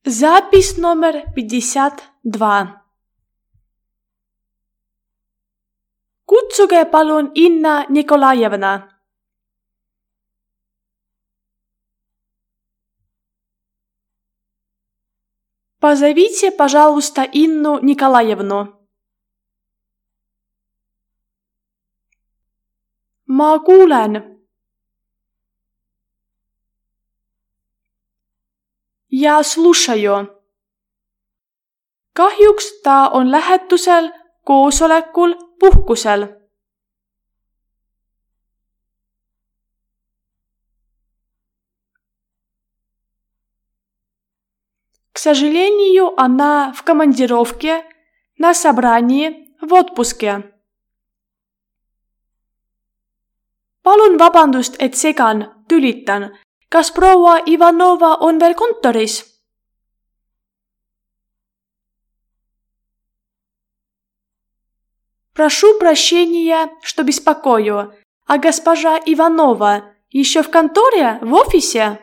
Запись номер 52. Kutsuge palun Inna Nikolajevna. Позовите, пожалуйста, Инну Николаевну. Ma kuulen. Ja слушаю. Kahjuks ta on lähetusel, koosolekul, puhkusel. К сожалению, она в командировке, на собрании, в отпуске. Palun vabandust, et segan, tülitan. Kas proua Ivanova on veel kontoris? Прошу прощения, что беспокою. А госпожа Иванова еще в конторе, в офисе?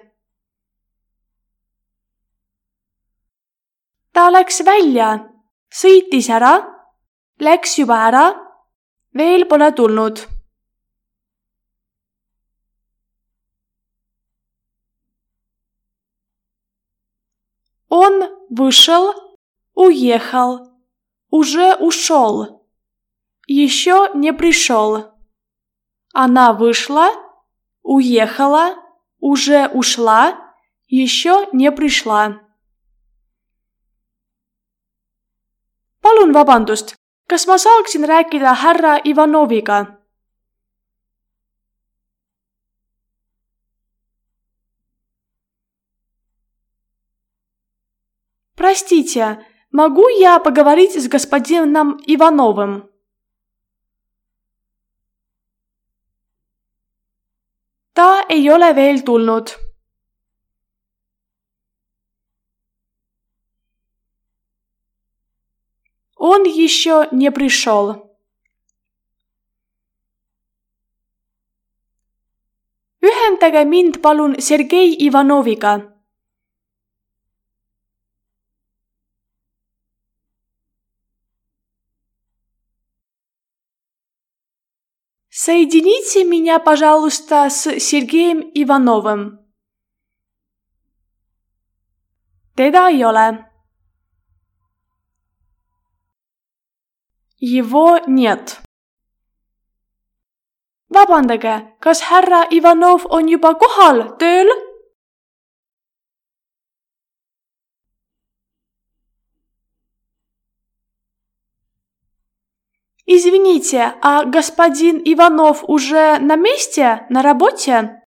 Ta läks välja, sõitis ära, läks juba ära, veel pole tulnud. Он вышел, уехал, уже ушел, еще не пришел. Она вышла, уехала, уже ушла, еще не пришла. Palun vabandust, kas ma saaksin rääkida härra Ivanoviga? Простите, могу я поговорить с господином Ивановым? Ta ei ole veel tulnud. Он еще не пришел. Ühendage mind palun Sergei Ivanoviga. Соедините меня, пожалуйста, с Сергеем Ивановым. Teda ei ole. Его нет. Vabandage, kas härra Ivanov on juba kohal tööl? Извините, а господин Иванов уже на месте, на работе?